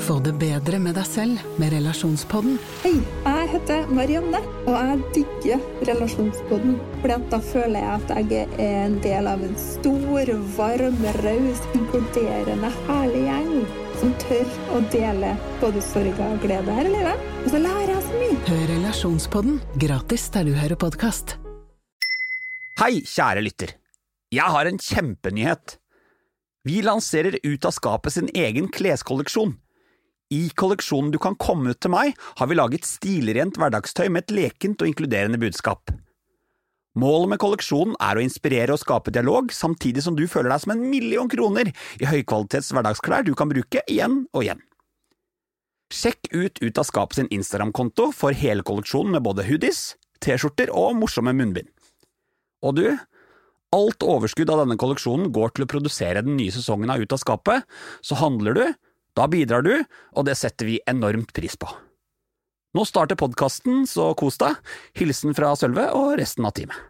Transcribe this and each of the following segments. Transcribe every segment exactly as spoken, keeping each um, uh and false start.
Få det bedre med deg selv med Relasjonspodden. Hei, jeg heter Marianne, og jeg digger Relasjonspodden. Fordi at da føler jeg at jeg er en del av en stor, varm, raus, inkluderende, herlig gjeng som tør å dele både sorg og glede her i livet. Og så lærer jeg så mye. Hør Relasjonspodden gratis der du hører podcast. Hei, kjære lytter. Jeg har en kjempenyhet. Vi lanserer Ut av skapet sin egen kleskolleksjon. I kolleksjonen Du kan komme ut til meg har vi laget stilrent hverdagstøy med et lekent og inkluderende budskap. Målet med kolleksjonen er å inspirere og skape dialog, samtidig som du føler deg som en million kroner i høykvalitets hverdagsklær du kan bruke igjen og igjen. Sjekk ut Ut av skapet sin Instagram-konto for hele kolleksjonen med både hoodies, t-skjorter og morsomme munnbind. Og du, alt overskudd av denne kolleksjonen går til å produsere den nye sesongen av Ut av skapet, så handler du, da bidrar du, og det setter vi enormt pris på. Nå starter podcasten, så kos deg. Hilsen fra Sølve og resten av teamet.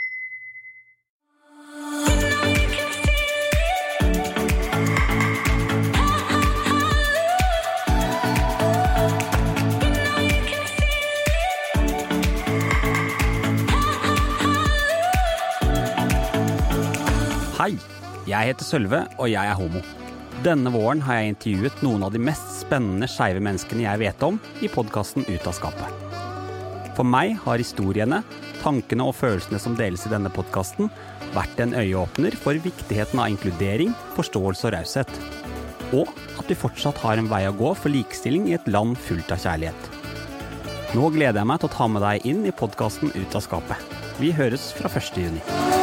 Hei, jeg heter Sølve, og jeg er homo. Denne våren har jeg intervjuet noen av de mest spennende skeive menneskene jeg vet om i podcasten Ut av skapet. For meg har historiene, tankene og følelsene som deles i denne podcasten vært en øyeåpner for viktigheten av inkludering, forståelse og raushet. Og at vi fortsatt har en vei å gå for likestilling i et land fullt av kjærlighet. Nå gleder jeg meg til å ta med deg inn i podcasten Ut av skapet. Vi høres fra første juni.